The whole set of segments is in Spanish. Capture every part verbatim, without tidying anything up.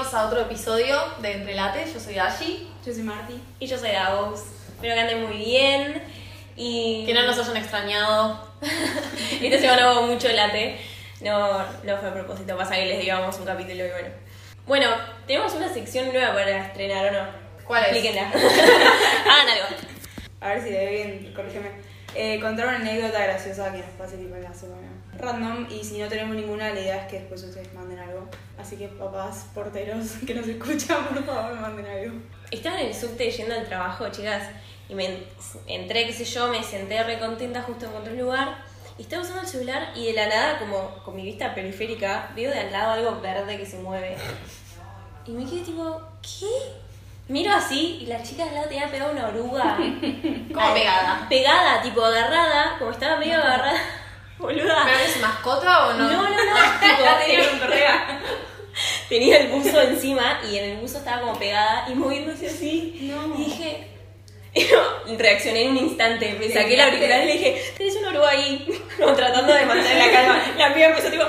bienvenidos a otro episodio de Entre Lates. Yo soy Ashi. Yo soy Marti. Y yo soy Davos. Espero que anden muy bien. Y que no nos hayan extrañado. Esta semana hubo mucho late. No, no fue a propósito, pasa que les digamos un capítulo y bueno. Bueno, tenemos una sección nueva para estrenar, ¿o no? ¿Cuál es? Explíquenla. Hagan algo. A ver si te ve bien, corrígeme. Eh, contar una anécdota graciosa que nos pase tipo en la semana. Random, y si no tenemos ninguna, la idea es que después ustedes manden algo. Así que papás, porteros que nos escuchan, por favor, manden algo. Estaba en el subte yendo al trabajo, chicas, y me entré, qué sé yo, me senté re contenta, justo encontré un lugar, y estaba usando el celular y de la nada, como con mi vista periférica, veo de al lado algo verde que se mueve. Y me quedé tipo, ¿qué? Miro así y la chica al lado tenía pegada una oruga. Como pegada. Pegada, tipo agarrada, como estaba medio agarrada. Boluda. ¿Pero es mascota o no? No, no, no. Tipo, tenía un correa. Tenía el buzo encima y en el buzo estaba como pegada y moviéndose así. No. Y dije... reaccioné en un instante, me saqué la auricular y le dije, tenés una oruga ahí, como tratando de mantener la calma. La amiga empezó tipo,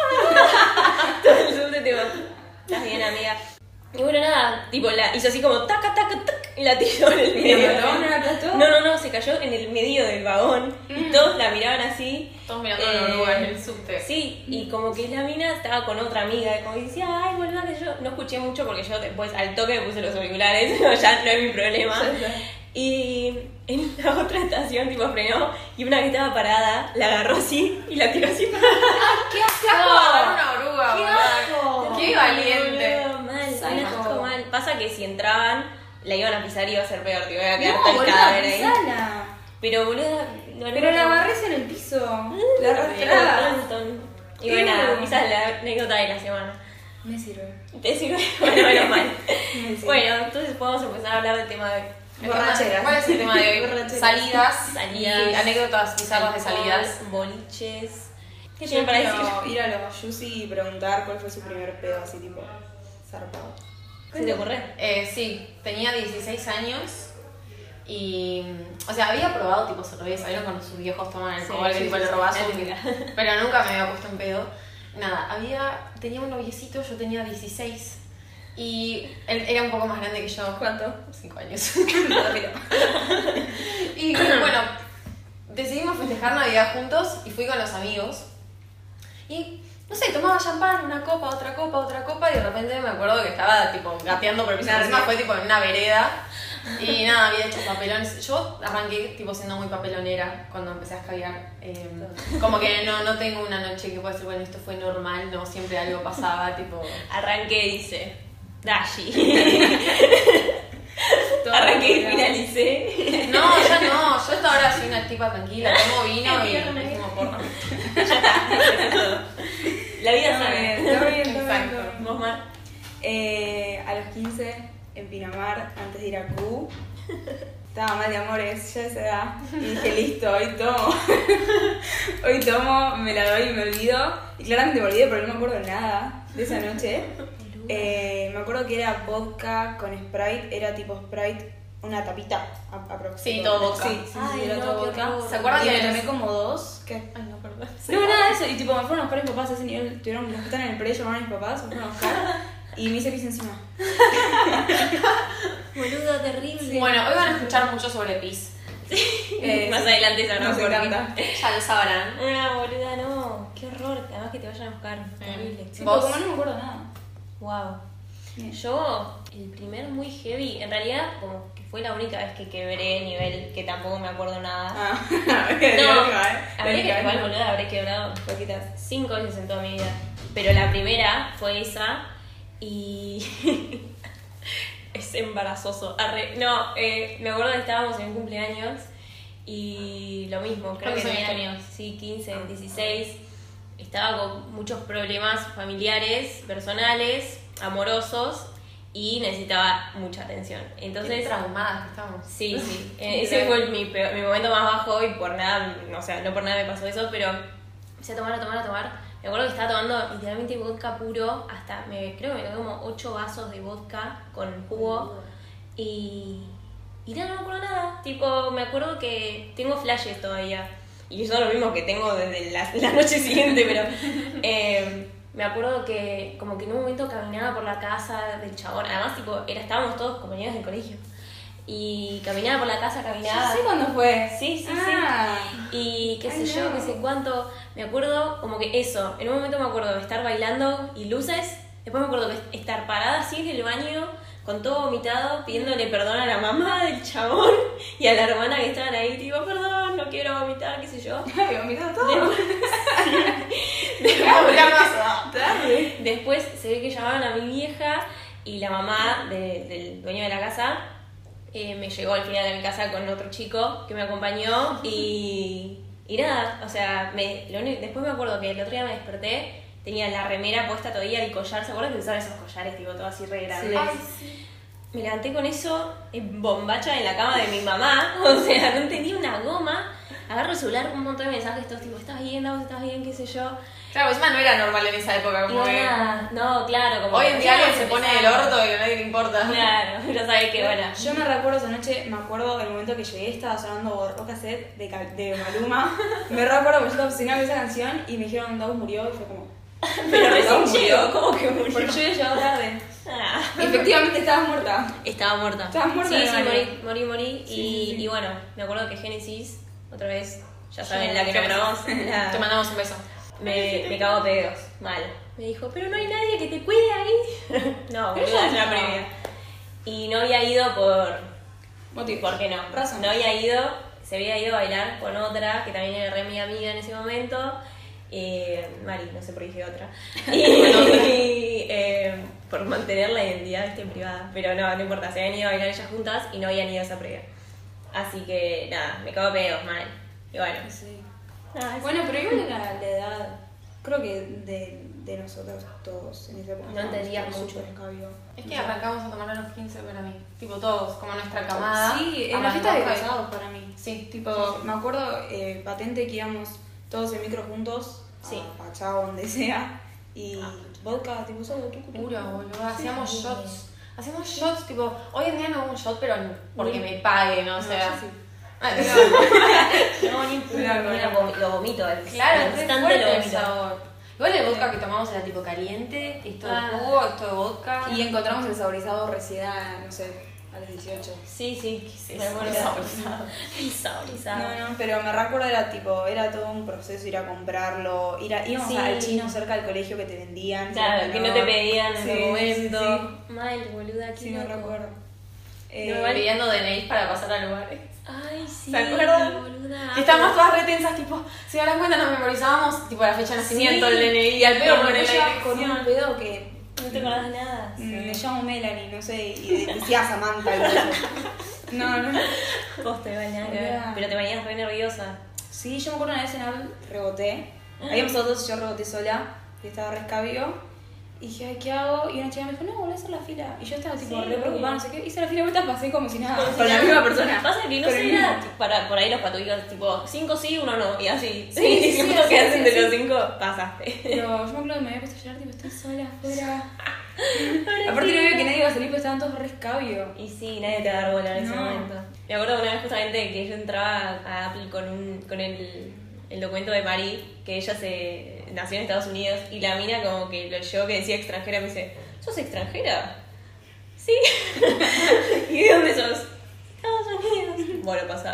todo el subte tipo, estás bien amiga. Y bueno, nada, tipo, la hizo así como taca, taca, tac, y la tiró en el ¿Y la medio. mató? ¿No la aplastó? No, no, no, se cayó en el medio del vagón y todos la miraban así. Todos mirando Eh, a la oruga en el subte. Sí, y como que la mina estaba con otra amiga, y como que decía, ay, boluda, que yo no escuché mucho porque yo después al toque me puse los auriculares, ya no es mi problema. Y en la otra estación, tipo, frenó y una que estaba parada la agarró así y la tiró así para ¡Qué asco! Agarrar una oruga, ¡Qué boluda. asco! ¡Qué valiente! Boludo, mal, Psycho. un asco mal. Pasa que si entraban, la iban a pisar y iba a ser peor, te iba a quedar No, tal boluda, cadáver ahí. pisala. Pero boluda, no, Pero no, la no. agarrés en el piso. La Era arrastrabas. plancton. Y Qué bueno, bueno. esa es la anécdota de la semana. Me sirve. ¿Te sirve? Bueno, menos mal. Me sirve. Bueno, entonces podemos empezar a hablar del tema de El tema- Borracheras. ¿Cuál es el tema de hoy? Borracheras. Salidas. Salidas. Y anécdotas bizarras de alcohol, salidas. boliches. ¿Qué Yo tienen para decir? quiero ir a los Juicy y preguntar cuál fue su primer pedo, así tipo, zarpado. ¿Se te ocurre? Eh, sí, tenía dieciséis años y, o sea, había probado tipo cerveza, vieron cuando sus viejos toman alcohol, Sí, que sí, tipo sí, le sí, robás la un- típica. pero nunca me había puesto en pedo. Nada, había, tenía un noviecito, yo tenía dieciséis y él era un poco más grande que yo. ¿Cuánto? cinco años. Y bueno, decidimos festejar Navidad juntos y fui con los amigos. Y no sé, tomaba champán, una copa, otra copa, otra copa, y de repente me acuerdo que estaba tipo gateando por el piso. Encima fue tipo en una vereda. Y nada, había hecho papelones. Yo arranqué tipo siendo muy papelonera cuando empecé a escabiar. Eh, como que no, no tengo una noche que pueda decir, bueno, esto fue normal, no, siempre algo pasaba, tipo. Arranqué, dice Dashi. Arranqué y finalicé. No, ya no, yo hasta ahora soy una tipa tranquila, tomo vino y y fumo porno. La vida Está sabe. bien, está bien, está bien, Exacto. está bien. Vos, Mar. Eh, a los quince, en Pinamar, antes de ir a Q, estaba mal de amores, ya a esa edad. Y dije, listo, hoy tomo. Hoy tomo, me la doy y me olvido. Y claramente me olvidé porque no me acuerdo nada de esa noche. Eh, me acuerdo que era vodka con Sprite, era tipo Sprite, una tapita aproximadamente. Sí, todo vodka. Sí, sí, sí, Ay, era no, todo qué vodka. horror. ¿Se acuerdan Y que me les- tomé como dos. ¿Qué? Ay, no, perdón. No, nada de eso. Y tipo, me fueron a buscar mis papás a ese nivel. Tuvieron los que están en el pre, llamaron a mis papás, me fueron a buscar. Y me hice pis encima. Boluda, terrible. Bueno, hoy van a escuchar mucho sobre pis. Eh, Más adelante sabrán nos por qué. encanta. Ya lo sabrán. Ah, boluda, no. Qué horror. Además que te vayan a buscar. Terrible. Sí, ¿Vos? pero como no me acuerdo nada. Wow. Bien. Yo, el primer muy heavy, en realidad, como que fue la única vez que quebré nivel que tampoco me acuerdo nada. Ah, No, no, habré que, igual, boluda, habré quebrado poquitas, cinco veces en toda mi vida. Pero la primera fue esa y es embarazoso. Arre, no, eh, me acuerdo que estábamos en un cumpleaños y lo mismo, creo que ¿Cuántos años tenía, tenías? sí, quince, dieciséis. Estaba con muchos problemas familiares, personales, amorosos y necesitaba mucha atención. Entonces, Entonces, traumadas que estamos. sí, sí. Eh, ese fue el- mi, peor- mi momento más bajo y por nada, o sea, no por nada me pasó eso, pero empecé a tomar, a tomar, a tomar. Me acuerdo que estaba tomando literalmente vodka puro, hasta, me creo que me tomé como ocho vasos de vodka con jugo y, y nada, no me acuerdo nada. Tipo, me acuerdo que tengo flashes todavía y son los mismos que tengo desde la, la noche siguiente, pero... eh, me acuerdo que como que en un momento caminaba por la casa del chabón, además tipo, era, estábamos todos compañeros del colegio. Y caminaba por la casa, caminaba. Yo sé cuándo fue. Sí, sí, ah. sí. Y qué sé Ay, yo, no. qué sé cuánto. Me acuerdo como que eso, en un momento me acuerdo de estar bailando y luces. Después me acuerdo de estar parada así en el baño, con todo vomitado, pidiéndole perdón a la mamá del chabón y a la hermana que estaban ahí, tipo, perdón, no quiero vomitar, qué sé yo. Ay, vomitado todo. Después, Tarde. después se ve que llamaban a mi vieja y la mamá de- del dueño de la casa eh, me llegó al final a mi casa con otro chico que me acompañó y, y nada, o sea, me, lo único- después me acuerdo que el otro día me desperté, tenía la remera puesta todavía, el collar, ¿se acuerdan que usaban esos collares tipo todo así re grandes? Ay, sí. Me levanté con eso en bombacha en la cama de mi mamá, o sea, no tenía una goma. Agarro el celular, un montón de mensajes, todos tipo, ¿estás bien? ¿Vos estás bien? ¿Qué sé yo? Claro, encima no era normal en esa época. Y Como que nada, no, claro, como hoy en día recién alguien se pone el empezando. orto y a nadie le importa. Claro, ya sabés que bueno. Yo me recuerdo esa noche, me acuerdo del momento que llegué, estaba sonando Borró Cassette de, Cal- de Maluma. Me recuerdo porque yo estaba obsesionada con esa canción y me dijeron Doug murió y fue como. Pero recién Doug llegó, ¿cómo que murió? Porque yo había llegado tarde. Ah. Y efectivamente estabas muerta. Estaba muerta. Estabas muerta Sí, de sí, baño. morí, morí, morí. Sí, y, sí, sí. y bueno, me acuerdo que Génesis, otra vez, ya saben, Sí, la que Génesis. nombramos, la- Te mandamos un beso. me, me cago pedos, mal. Me dijo, pero no hay nadie que te cuide ahí. No, Pero boluda, ya es la no. previa. Y no había ido por... Motivos. ¿Por qué no? Razón. No había ido, se había ido a bailar con otra, que también era re mi amiga en ese momento. Eh, Mari, no sé por qué dije otra. Y eh, por mantener la identidad este, privada. Pero no, no importa, se habían ido a bailar ellas juntas y no habían ido a esa previa. Así que nada, me cago pedos, mal. Y bueno. Sí. Nada, es- Bueno, pero igual era la edad, creo que de, de nosotros todos en esa época. No entendías estábamos mucho. súper escabio. Es que arrancamos a tomar a los quince para mí. Tipo todos, como nuestra camada. Sí, en la fiesta de Arrancamos casados para mí. Sí, Tipo, sí, sí. me acuerdo eh, patente que íbamos todos en micro juntos, Sí. a Pachá o donde sea, y vodka, tipo solo tú. Puro, boludo. Hacíamos Sí. shots. Hacíamos shots, tipo, hoy en día no hago un shot, pero porque me paguen, o sea. yo sí. Ah, digo, No, ni Claro, ni claro. lo, vom- lo vomito. El, claro, el es re instante fuerte lo el vomito. sabor. Igual el vodka que tomamos era tipo caliente, esto de Ah. jugo, esto de vodka. Y encontramos el saborizado recién a, no sé, a los dieciocho. Sí, sí, Sí, me acuerdo. el saborizado. El saborizado. No, no, pero me recuerdo era tipo, era todo un proceso ir a comprarlo, ir a, íbamos Sí. al chino cerca del colegio que te vendían. Claro, si que eras no te menor. pedían en Sí, el sí, momento. Mal, boluda, qué Sí, sí, me loco. recuerdo. No, Eh, igual pidiendo D N I para pasar a lugares. Ay, sí. ¿Se acuerdan? Boluda. Que estábamos todas retensas, tipo, si dan cuenta nos memorizábamos, tipo la fecha de nacimiento, Sí. el D N I y al pedo pero con yo la llevaba con un dirección. pedo que No te acordás de nada. mm, me llamo Melanie, no sé, y decía Samantha y eso. No, no. Vos te bañás, Boluda. pero te bañás re nerviosa. Sí, yo me acuerdo una vez en Apple reboté. Habíamos todos, yo reboté sola, y estaba re escabio. Y dije, ay, ¿qué hago? Y una chica me dijo, no, volví a hacer la fila. Y yo estaba tipo Sí, re preocupada, obvio. no sé qué. Hice la fila y vueltas pasé como si nada. Como si con la nada. misma persona. Pasa que no Con sé el nada. mismo. Para, por ahí los patuicos, tipo, cinco sí, uno no. Y así. Sí, sí, y sí, justo sí, que sí, hacen sí. de los cinco, pasaste. Pero yo me acuerdo que me había puesto a llorar, tipo, estoy sola afuera. Aparte no veía que nadie iba a salir porque estaban todos re escabio. Y sí, nadie te va a dar bola en ese No. momento. Me acuerdo una vez justamente que yo entraba a Apple con, un, con el, el documento de Mari, que ella se nació en Estados Unidos, y la mina como que lo llevó que decía extranjera, me dice, ¿sos extranjera? Sí. ¿Y de dónde sos? Estados Unidos. Bueno, pasa.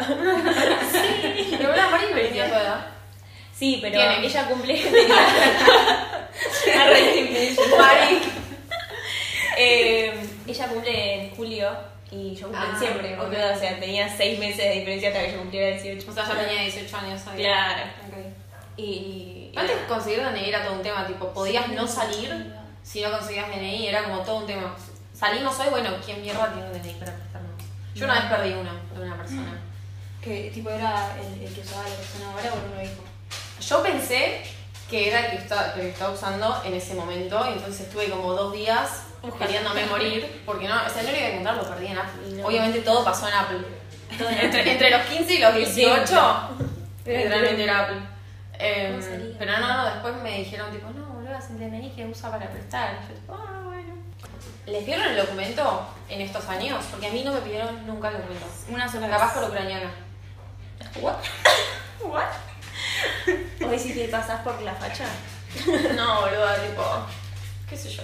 Pero una Mari no venía a tu edad. Sí, pero Tiene. ella cumple... A re simple, Mari. Eh, ella cumple en julio y yo cumple en Ah, diciembre, ok. boludo. O sea, tenía seis meses de diferencia hasta que yo cumpliera dieciocho. O sea, ya tenía dieciocho años. ¿sabes? Claro. Ok. Y. y Antes nada. conseguir D N I era todo un tema, tipo, podías no salir si no conseguías D N I, era como todo un tema. Salimos hoy, bueno, ¿quién mierda tiene un D N I para prestarnos? Yo una vez perdí uno de una persona. Que tipo era el, el que usaba la persona ahora o uno dijo. Yo pensé que era el que estaba, que estaba usando en ese momento, y entonces estuve como dos días queriéndome morir, porque no, o sea, no lo iba a encontrar, lo perdí en Apple. Y no. Obviamente todo pasó en Apple. Todo en entre, entre los quince y los dieciocho, Pero literalmente era Apple. Eh, No salía. pero no, no, después me dijeron tipo, no, boludo, sin D N I que usa para prestar. Y yo tipo, ah, bueno. ¿Les dieron el documento en estos años? Porque a mí no me pidieron nunca el documento. Una sola Capaz vez. por ucraniana. What? What? Hoy si te pasás por la facha. No, boluda, tipo. ¿Qué sé yo?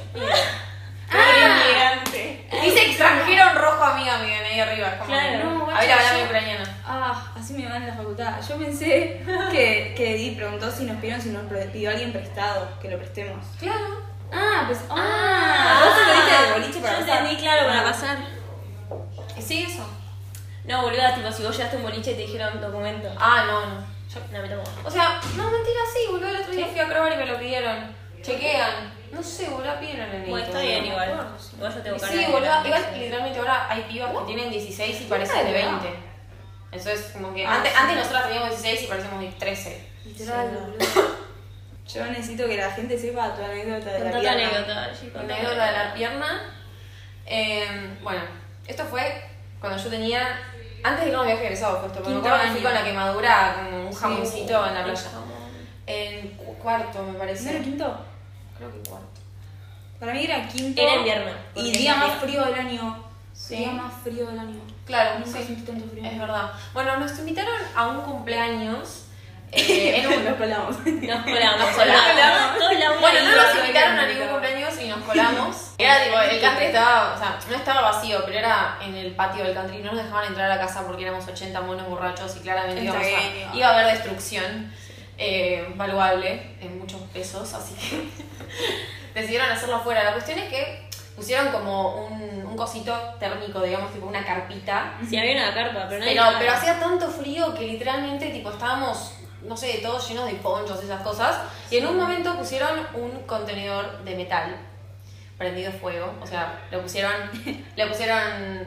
Ah, Dice extranjero en rojo, amiga, mi D N I arriba. Es como Claro. que- No, a ver, habla yo- mi ucraniana. Ah, así me va en la facultad. Yo pensé que, que Edith preguntó si nos pidieron, si nos pre- pidió alguien prestado, que lo prestemos. Claro. Ah, pues. Ah, vos te pediste de boliche para yo pasar. entendí, claro, para Ah. pasar. Sí, eso. No, boluda, tipo, si vos llegaste a un boliche y te dijeron documento. Ah, no, no. Yo- No, me tomo. O sea, no, mentira, sí, boludo. El otro día fui a Crobar y me lo pidieron. Chequean. No sé, boludo, piden el nenito. Bueno, está bien igual. Igual yo tengo cara Sí, de- boludo. Igual, literalmente ahora hay pibas que tienen dieciséis y parecen de veinte. Entonces, como que Ah, antes, sí. antes nosotras teníamos dieciséis y parecemos de trece. Literal, Sí, boludo. Yo necesito que la gente sepa tu anécdota de Contá la tu pierna. anécdota, G, contá. Anécdota de la pierna. Eh, bueno, esto fue cuando yo tenía. Antes de ir a un viaje egresado, justo. Porque me Quinto acuerdo que fui año. con la quemadura, como un Sí. jamoncito en la playa. Jamón. En cu- cuarto, me parece. ¿No era quinto? Creo que cuarto. Para mí era quinto. Era invierno, porque Y día es más frío. frío del año. Sí. Día más frío del año. Claro, Nunca sí. sentí tanto frío. Es verdad. Bueno, nos invitaron a un cumpleaños. Eh, en un, Nos colamos. Nos colamos, Nos colamos. Todos la una Bueno, y no otra. nos invitaron a ningún cumpleaños y nos colamos. Era tipo, el country estaba, o sea, no estaba vacío, pero era en el patio del country. No nos dejaban entrar a la casa porque éramos ochenta monos borrachos y claramente Está íbamos a- bien, iba a haber destrucción eh, valuable en muchos pesos, así que decidieron hacerlo afuera. La cuestión es que pusieron como un, un cosito térmico, digamos, tipo una carpita. Sí, había una carpa, pero no Pero, había pero nada. hacía tanto frío que literalmente tipo estábamos, no sé, todos llenos de ponchos y esas cosas. Y en un momento pusieron un contenedor de metal prendido fuego. O sea, le pusieron, le pusieron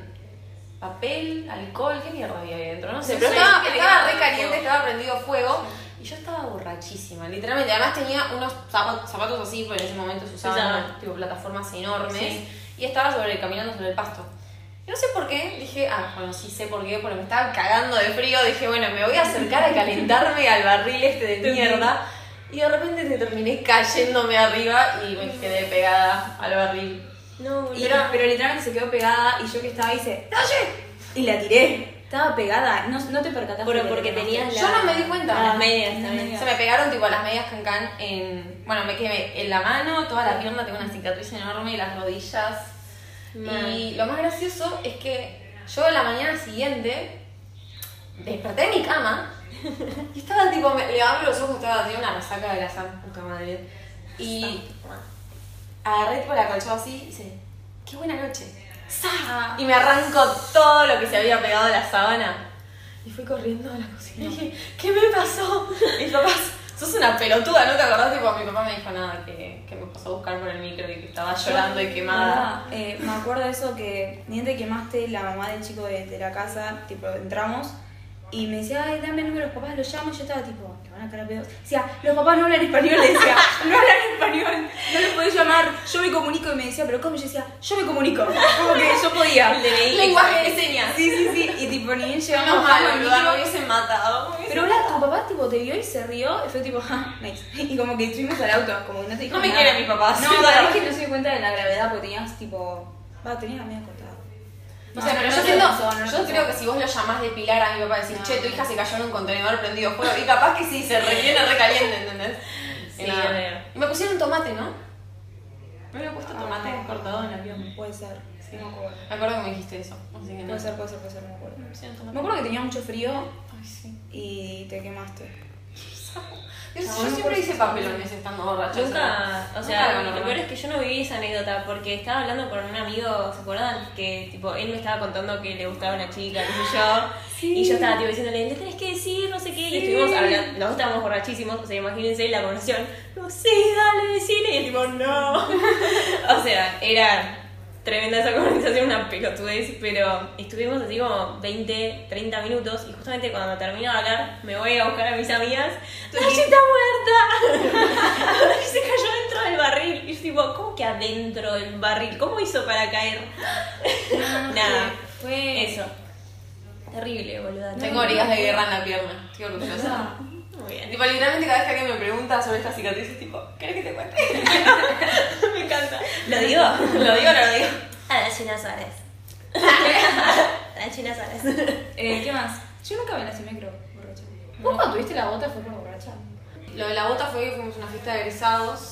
papel, alcohol, ¿qué mierda había ahí dentro? No sé, No pero sé, estaba, ¿qué le estaba daba re caliente, fuego? estaba prendido fuego. Y yo estaba borrachísima, literalmente. Además tenía unos zapatos, zapatos así, porque en ese momento se usaban usaban. tipo plataformas enormes. Sí. Y estaba sobre, caminando sobre el pasto. Y no sé por qué, dije, ah, bueno, sí sé por qué, porque me estaba cagando de frío. Dije, bueno, me voy a acercar a calentarme al barril este de mierda. Y de repente te terminé cayéndome arriba y me quedé pegada al barril. No, boludo. Y era- pero literalmente se quedó pegada y yo que estaba ahí hice ¡Talle! Y la tiré. Estaba pegada, no, no te percataste. Pero de porque que tenías la... Yo no me di cuenta. Las medias Las también. medias. Se me pegaron tipo las medias cancán en... Bueno, me quedé en la mano, toda la pierna, tengo una cicatriz enorme y las rodillas. Mal. Y lo más gracioso es que yo la mañana siguiente desperté en mi cama y estaba tipo, me, le abro los ojos, estaba, tenía una resaca de la san puta madre. Y agarré tipo la colchón así y dice, qué buena noche. ¡Sa! Y me arranco todo lo que se había pegado a la sábana. Y fui corriendo a la cocina y dije, ¿qué me pasó? Y mis papás, sos una pelotuda, ¿no te acordás? Tipo, mi papá me dijo nada, que, que me pasó a buscar por el micro y que estaba llorando y quemada. Verdad, eh, me acuerdo de eso que ni te quemaste la mamá del chico de, de la casa, tipo, entramos y me decía, ay, dame el número, los papás los llamo y yo estaba tipo, te van a caer a pedos. Decía, los papás no hablan español, le decía, no hablan español, no les podés llamar, yo me comunico y me decía, pero ¿cómo? Yo decía, yo me comunico, como que yo podía. El D N I. Lenguaje de señas. Sí, sí, sí, y tipo, ni bien llegamos Menos bajamos mal, el boluda, micro. me hubiesen matado. me hubiesen Pero ahora matado. tu papá tipo te vio y se rió y fue tipo, ja, nice. Y como que estuvimos al auto, como que no te dijo No me nada. quieren mis papás. No, la verdad es que no se dio cuenta de la gravedad porque tenías tipo. Va, tenías la media cortada. No sé, pero no yo, te siento, pasó, no te yo pasó. creo que si vos lo llamás de pilar a mi papá y decís, No. che, tu hija se cayó en un contenedor prendido fuego, y capaz que sí, se reviene recaliente, ¿entendés? Sí, Y nada. obvio. Y me pusieron tomate, ¿no? Me había puesto tomate Ah. cortado en la pierna. Puede ser, sí, no me acuerdo. Me acuerdo que me dijiste eso. Así que no. Puede ser, puede ser, puede ser, no me acuerdo. Me pusieron tomate. Me acuerdo que tenía mucho frío Ay, sí. y te quemaste. Yo, No, yo no siempre puedo hice ser. papelones estando borracha. Nunca, o Nunca sea, lo lo normal. peor es que yo no viví esa anécdota porque estaba hablando con un amigo, ¿se acuerdan? Que tipo, él me estaba contando que le gustaba una chica, qué sé yo, y yo estaba tipo diciéndole, le tenés que decir, no sé qué, y estuvimos hablando, nosotros estábamos borrachísimos, o sea, imagínense la conversación, no, sí, dale, decile, y el tipo, no. O sea, era tremenda esa conversación, una pelotudez, pero estuvimos así como veinte, treinta minutos y justamente cuando termino de hablar me voy a buscar a mis amigas. ¡Nachi está muerta! Y se cayó dentro del barril. Y yo tipo, ¿cómo que adentro del barril? ¿Cómo hizo para caer? Nada, Fue. eso. Terrible, boluda. Tengo heridas de guerra en la pierna. Estoy orgullosa. Muy bien. Tipo, literalmente cada vez que alguien me pregunta sobre esta cicatriz es tipo, ¿querés que te cuente? Me encanta. ¿Lo digo? ¿Lo digo o no lo digo? A la China Suárez. A la China Suárez. Eh, ¿Qué más? Yo nunca me lastimé, creo, borracha. ¿Vos cuando tuviste la bota fue por borracha? Lo de la bota fue que fuimos a una fiesta de egresados.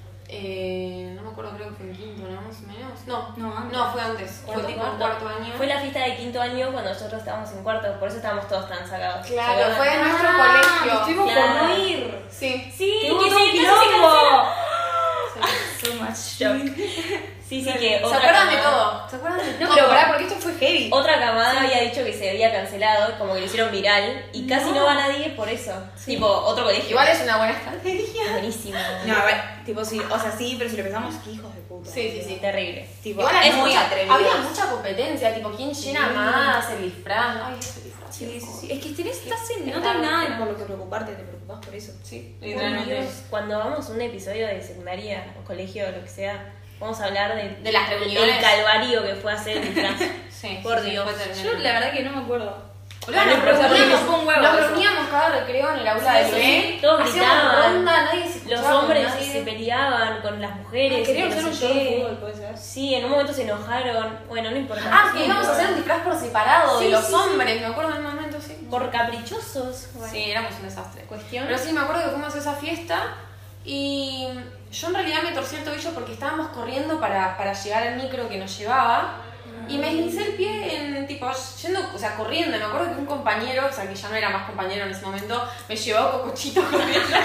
Eh, no me acuerdo, creo que fue en quinto, ¿no? Más o menos. No, No, antes. no fue antes. Fue Cuarto, tipo cuarto. cuarto año. Fue la fiesta de quinto año cuando nosotros estábamos en cuarto, por eso estábamos todos tan sacados. Claro, ¿Se fue acuerdan? en nuestro Ah, colegio. estuvimos Claro. por no ir. Sí. Sí, ¡Que hubo que todo sí, un que casi se quilombo! cancela. So much shock. Sí, sí, que ¿Se otra acuerdan de camada- todo? ¿Se acuerdan de No, todo? pero pará, porque esto fue heavy. Otra camada había dicho que se había cancelado, como que lo hicieron viral, y casi no, No. va nadie por eso. Tipo, otro colegio. Igual es una buena estrategia. buenísimo. No, a ver, tipo, sí, o sea, sí, pero si lo pensamos, qué hijos de puta. Sí, sí, sí. Terrible. Tipo, Igual es había muy mucha, atrevido. había mucha competencia, tipo, ¿quién llena Sí. más el disfraz? Ay, ese disfraz. Sí, sí, sí. Es que tenés, estás en, no Claro, tenés nada claro. por lo que preocuparte, te preocupás por eso. Sí, Por literalmente. Dios, cuando hagamos un episodio de secundaria o colegio o lo que sea, vamos a hablar de, De las reuniones. del calvario que fue hacer el disfraz. Sí, Por sí, Dios. fue terrible. Yo la verdad que no me acuerdo. Boludo, Ah, nos no, pero reuníamos, me supo un huevo nos eso. reuníamos cada recreo en el aula de Sí, B. todos Hacíamos gritaban. ronda, nadie se Los escuchaba con hombres nadie. se peleaban con las mujeres. y Queríamos que hacer no un sé show de qué. fútbol, puede ser. Sí, en un momento se enojaron. Bueno, no importa. Ah, que Sí, íbamos a hacer un disfraz por separado Sí, de los sí, sí. hombres, me acuerdo en un momento, sí. Por caprichosos. Bueno. Sí, éramos un desastre. Cuestión. Pero sí, me acuerdo que fuimos a esa fiesta y yo en realidad me torcí el tobillo porque estábamos corriendo para, para llegar al micro que nos llevaba y me esguincé el pie en, tipo, yendo, o sea, corriendo. Me acuerdo que un compañero, o sea, que ya no era más compañero en ese momento, me llevó a Cocochito corriendo.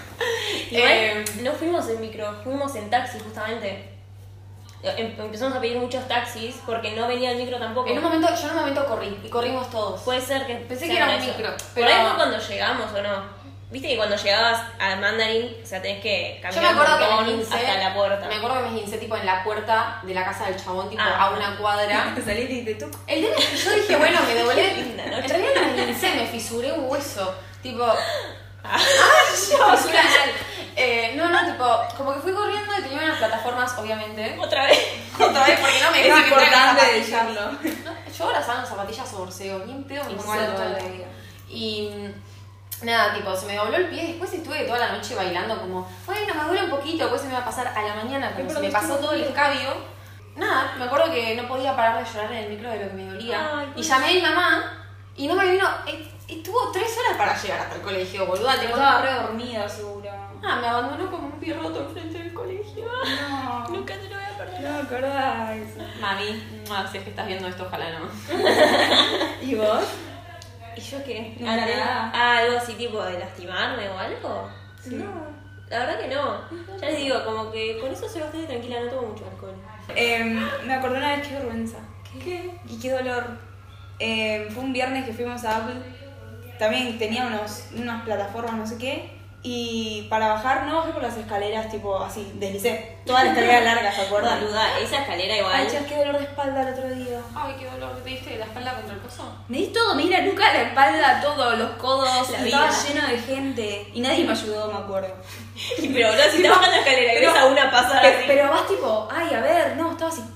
Igual Eh, no fuimos en micro, fuimos en taxi justamente. Em- Empezamos a pedir muchos taxis porque no venía el micro tampoco. en un momento, yo en un momento corrí y corrimos todos. Puede ser que Pensé sea que era un eso. micro, Por pero- ahí fue cuando llegamos o no. Viste que cuando llegabas al Mandarín, o sea, tenés que Yo caminar me acuerdo un que me montón esguincé, hasta la puerta. me acuerdo que me esguincé tipo en la puerta de la casa del chabón, tipo Ah. a una cuadra. Saliste y te tú. El tema es que yo dije, bueno, me doblé. Linda noche. En realidad no me esguincé, me fisuré un hueso. Tipo. ¡Ay, yo! Fisura anal. Eh, no, no, tipo, como que fui corriendo y tenía unas plataformas, obviamente. Otra vez. Otra vez, porque no me Es dejaban entrar en importante zapatillas. decirlo. No, yo ahora salgo en zapatillas o borseo, bien pedo me pongo Exacto. todo el día. Y mm, nada, tipo, se me dobló el pie. Después estuve toda la noche bailando, como, bueno, me duele un poquito, después se me va a pasar a la mañana, como se me pasó todo el escabio. Nada, me acuerdo que no podía parar de llorar en el micro de lo que me dolía. Ay, y llamé a mi mamá y no me vino. eh, Estuvo tres horas para llegar hasta el colegio, boluda. Te Tipo, estaba re dormida, seguro. ah, me abandonó como un pie roto enfrente del colegio. No. Nunca te lo voy a perder. No me acordaba eso. Mami, ah, si es que estás viendo esto, ojalá no. ¿Y vos? ¿Y yo qué? No, Ah, nada. ah, algo así tipo de lastimarme o algo. No. La verdad que no. Ya les digo, como que con eso soy bastante tranquila, no tomo mucho alcohol. Em, me acordé una vez, qué vergüenza. ¿Qué? Y qué dolor. Em, fue un viernes que fuimos a Apple. También tenía unos, unas plataformas, no sé qué. Y para bajar, no bajé por las escaleras, tipo así, deslicé. Toda la escalera larga, ¿se acuerdan? Boluda, esa escalera igual. Ay, chas, qué dolor de espalda el otro día. Ay, qué dolor, ¿te diste la espalda contra el coso? Me di todo, me di la nuca, la espalda, todo, los codos. La Estaba vida. lleno de gente. Y nadie me ayudó, me acuerdo. Pero boluda, si estás bajando la escalera y Pero- ves a una pasar Pero, así. pero vas tipo, ay, a ver, no, estaba así.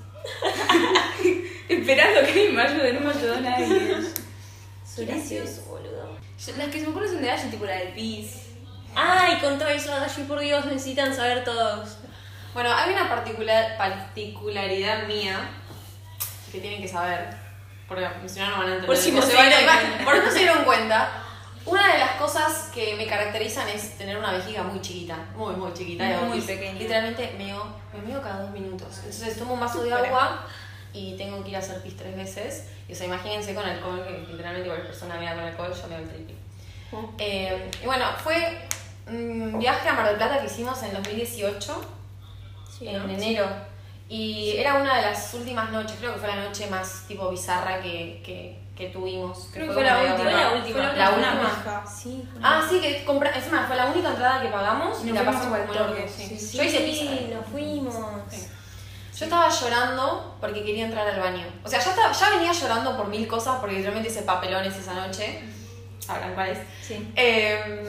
Esperando que alguien me ayude, no me ayudó nadie. Qué gracioso, boludo. Las que se me ocurren son de Ashi, tipo la del pis. Ay, con todo eso, Dashi, por Dios, necesitan saber todos. Bueno, hay una particular, particularidad mía que tienen que saber, porque si no, no van a entender. Por si No no se se van a- dieron cuenta. por no se dieron cuenta. Una de las cosas que me caracterizan es tener una vejiga muy chiquita, muy, muy chiquita. Muy, y muy y pequeña. Literalmente meo, me meo cada dos minutos. Entonces tomo un vaso de agua y tengo que ir a hacer pis tres veces. Y o sea, imagínense con alcohol, que literalmente cualquier persona mea con alcohol, yo meo el triple. Eh, y bueno, fue un viaje a Mar del Plata que hicimos en dos mil dieciocho, Sí, en ¿no? enero. Y era una de las últimas noches, creo que fue la noche más tipo bizarra que, que, que tuvimos. Creo que fue la medio- última. Fue la última. Fue La una última. paja. Sí. Ah, sí, que compré, encima fue la única entrada que pagamos Y y nos la fuimos pasamos al como toque, locos. Sí. sí, sí. Yo hice pizza. nos fuimos. Sí. Yo estaba llorando porque quería entrar al baño. O sea, ya, estaba, ya venía llorando por mil cosas porque literalmente hice papelones esa noche. Sabrán cuáles. Sí. Eh,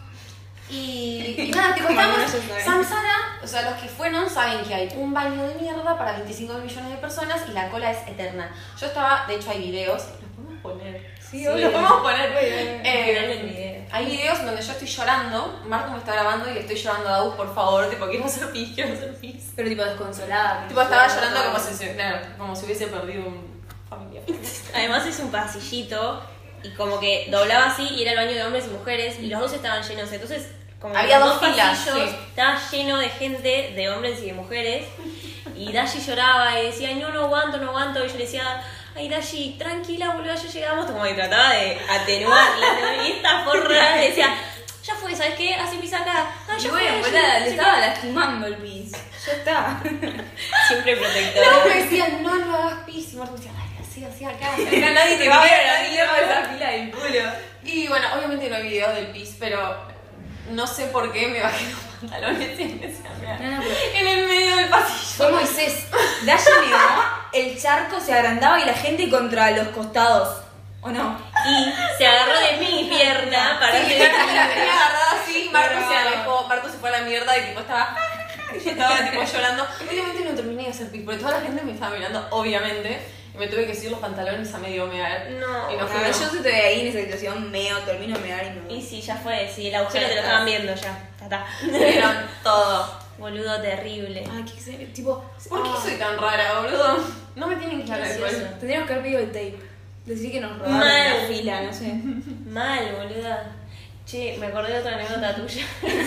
y, y nada, tipo, Como estamos. algunos ya saben. Samsara, o sea, los que fueron saben que hay un baño de mierda para veinticinco millones de personas y la cola es eterna. Yo estaba, de hecho, hay videos. Los podemos poner. Sí, Sí, obvio. los podemos poner. Obvio. Eh, Al final del video. hay videos donde yo estoy llorando. Marco me está grabando y le estoy llorando a Agus, por favor. Tipo, quiero hacer pis, quiero hacer pis. Pero tipo desconsolada. Tipo, estaba llorando como si, claro, como si hubiese perdido un familiar. Además es un pasillito y como que doblaba así y era el baño de hombres y mujeres y los dos estaban llenos. Entonces como Había dos filas, pasillos, sí. estaba lleno de gente, de hombres y de mujeres. Y Dashi lloraba y decía, no, no aguanto, no aguanto. Y yo le decía, ay Dashi, tranquila, boludo, ya llegamos. Como que trataba de atenuarla. Y esta forra le decía, ya fue, ¿sabes qué? Hace pis acá. Ah, ya Y fue, bueno, ya boluda, fue, le ya estaba fue. lastimando el pis. Ya está. Siempre No, protectora. me decían, no, no hagas pis. Y Marco me decía, ay, así, así, acá. Acá nadie te va a ver, nadie te va a ver. esa fila del culo. Y bueno, obviamente no hay videos del pis, pero no sé por qué me bajé los pantalones y empecé a mear. No, no, pero- En el medio del pasillo. Fue Moisés. Dashi miró, el charco se agrandaba y la gente contra los costados. ¿O no? Y se agarró de mi pierna para Sí, que yo la tenía agarrada así, Marco Pero- se alejó, Marco se fue a la mierda y tipo estaba. Y yo estaba tipo llorando. Obviamente no terminé de hacer pis, porque toda la gente me estaba mirando, obviamente. Y me tuve que subir los pantalones a medio mear. No, y no No, fue. yo si estoy ahí en esa situación, meo, termino de mear y me voy. Y sí, ya fue, sí, el agujero Ya te lo está. estaban viendo ya. Ya está. Vieron todo. Boludo terrible. Ay, qué serio. Tipo, ¿Por qué ah, soy tan rara, boludo? No me tienen que hablar Gracioso. igual. Tendríamos que haber pedido el tape. Decir que nos robaron Mal. la fila, no sé. Mal, boluda. Che, me acordé de otra anécdota tuya.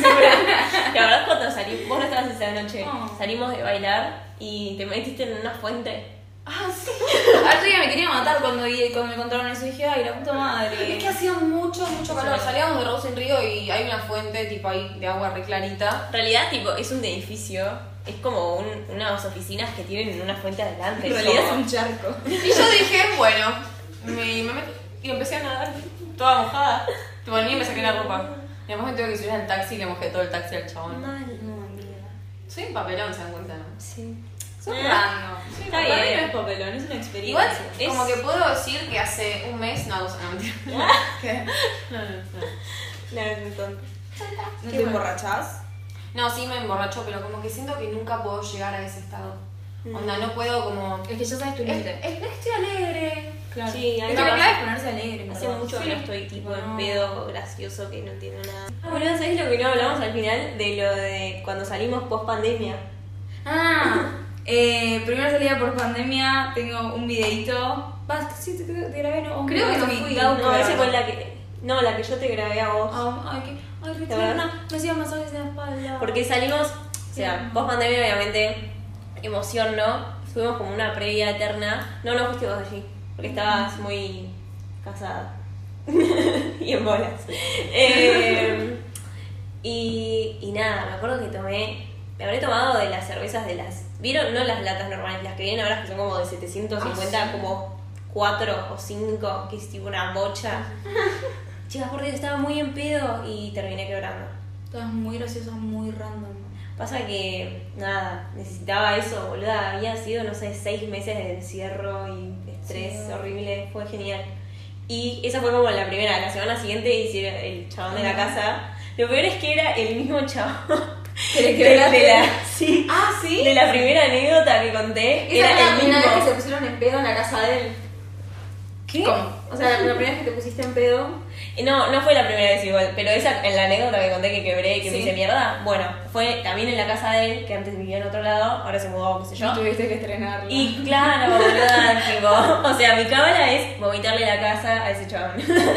¿Te acordás cuando salimos? Vos no estabas esa noche. No. Salimos de bailar y te metiste en una fuente. Ah, sí. Al otro día me quería matar cuando, vi, cuando me contaron eso y dije, ay, la puta madre. Es que hacía mucho, mucho calor. Salíamos de Rose en Río y hay una fuente tipo ahí de agua re clarita. En realidad, tipo, es un edificio. Es como un- unas oficinas que tienen una fuente adelante. En realidad es como- un charco. Y yo dije, bueno, me, me metí y empecé a nadar toda mojada. Tipo, ni me saqué la ropa. Y además me tuve que subir al taxi y le mojé todo el taxi al chabón. Mal, no, amiga. Soy un papelón, se dan cuenta, ¿no? Sí. Son Eh, random. Está Para mí bien. no es papelón, es una experiencia. Igual, es como que puedo decir que hace un mes, no, o sea, no, mentira. ¿Qué? No, no, no. No, es muy tonto. ¿No te emborrachás? No, sí me emborracho, pero como que siento que nunca puedo llegar a ese estado. Onda, no puedo como... Es que ya sabes tu Es, límite. es, estoy alegre. Claro. Sí, a mí es me que la pasa. clave es ponerse alegre. en Hace verdad. mucho que Sí. no estoy tipo en No. pedo gracioso que no entiendo nada. Ah, boludo, ¿sabés lo que no hablamos al final? De lo de cuando salimos post pandemia. Ah, eh, primera salida por pandemia, tengo un videito. Vas, sí, te, te, te grabé, ¿no? Creo que no mi fui. Gau No, esa grabó. fue la que. No, la que yo te grabé a vos. Ah, ay, qué. Ay, qué ¿De verdad? tierna. Me hacían masajes en la espalda. Porque salimos, o sea, post pandemia obviamente, emoción, ¿no? Fuimos como una previa eterna. No, no fuiste vos allí, porque estabas muy casada. Y en bolas. Eh, y, y nada, me acuerdo que tomé, me habré tomado de las cervezas de las, ¿vieron? No las latas normales, las que vienen ahora que son como de setecientos cincuenta, Ah, sí. como cuatro o cinco, que es tipo una bocha. Chicas, porque estaba muy en pedo y terminé quebrando. Estabas muy graciosa, muy random. Pasa que, nada, necesitaba eso, boluda. Había sido, no sé, seis meses de encierro y estrés Sí. horrible. Fue genial. Y esa fue como la primera. La semana siguiente hicieron el chabón de la casa. Lo peor es que era el mismo chabón. ¿Que le De, quebraste? de la, sí, Ah, ¿sí? de la primera anécdota que conté. Esa Era fue la el primera vez que se mismo. pusieron en pedo en la casa de él. ¿Qué? ¿Cómo? O sea, la primera vez que te pusiste en pedo. No, no fue la primera vez igual, pero esa en la anécdota que conté que quebré y que me Sí. hice mierda, bueno, fue también en la casa de él, que antes vivía en otro lado, ahora se mudó, qué sé yo. Tuviste que estrenarlo. Y claro, boluda, tipo, o sea, mi cábala es vomitarle la casa a ese chabón.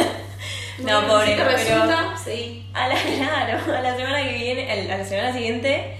No, Bueno, pobre, si te pero resulta, sí. a la, claro, a la semana que viene, a la semana siguiente,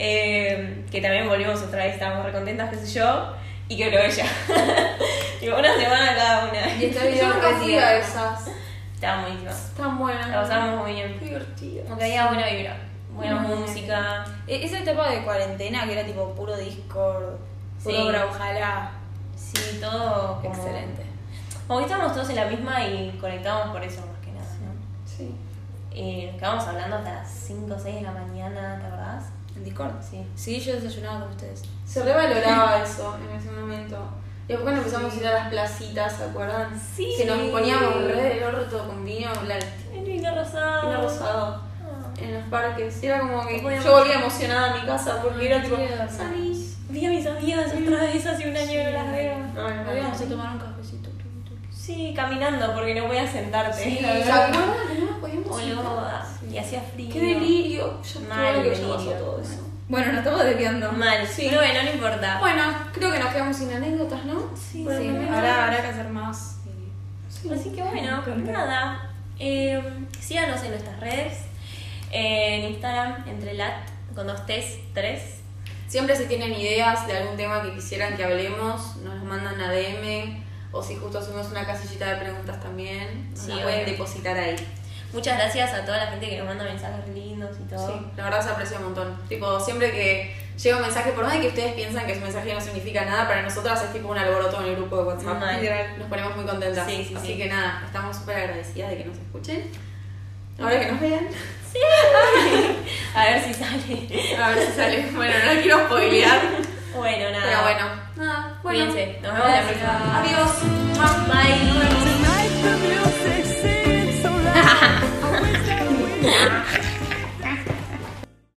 eh, que también volvimos otra vez, estábamos recontentas, qué sé yo, y quebró ella. Tipo, una semana cada una. Y está Yo video nunca fui a retirado. esas. Estaba buenísima. Están buenas. La pasamos muy bien. Qué divertido. Como que había buena vibra, buena Mm. música. E- Esa etapa de cuarentena que era tipo puro Discord, puro Sí. Brawlhalla. Sí, todo como... Excelente. Como que estábamos todos en la misma y conectábamos por eso más que nada, ¿no? Sí. Y nos quedamos hablando hasta las cinco o seis de la mañana, ¿te acordás? ¿En Discord? Sí. Sí, yo desayunaba con ustedes. Se revaloraba eso en ese momento. Y después cuando empezamos a ir a las placitas, ¿se acuerdan? Sí. Que nos poníamos re del orto con vino, la, El vino rosado. vino rosado Ah. en los parques. Era como que Podíamos- yo volvía emocionada a mi casa porque era tipo, tierno. salís. Vi a mis amigas otra vez hace un año no las veo. Habíamos a tomar un cafecito. Sí, caminando porque no podías sentarte. Sí, ¿Se la verdad. acuerdan que no nos podíamos Boluda. sentar? Y hacía frío. Qué delirio. Ya Mal todo lo que ya delirio. pasó todo eso. Bueno, nos estamos desviando. Mal, Sí. pero bueno, no importa. Bueno, creo que nos quedamos sin anécdotas, ¿no? Sí, Por el Sí, momento. habrá, habrá que hacer más. Sí. Así que bueno, Conté. nada. Eh, síganos en nuestras redes. Eh, en Instagram, entre lat, con dos T's, tres. Siempre si tienen ideas de algún tema que quisieran que hablemos, nos los mandan a D M o si justo hacemos una casillita de preguntas también, nos Sí, la pueden obvio. depositar ahí. Muchas gracias a toda la gente que nos manda mensajes lindos y todo. Sí, la verdad se aprecia un montón. Tipo, siempre que llega un mensaje, por más de que ustedes piensan que su mensaje no significa nada, para nosotras es tipo un alboroto en el grupo de WhatsApp. Mal. Literal, nos ponemos muy contentas. Sí, sí, Así sí. que nada, estamos súper agradecidas de que nos escuchen. Ahora que nos vean, Sí. A ver si sale. a ver si sale. Bueno, no la quiero spoilear. Bueno, nada. Pero bueno, nada, bueno. Cuídense. Nos vemos la próxima. Adiós. Bye. Tonight the music seems so loud. I wish that we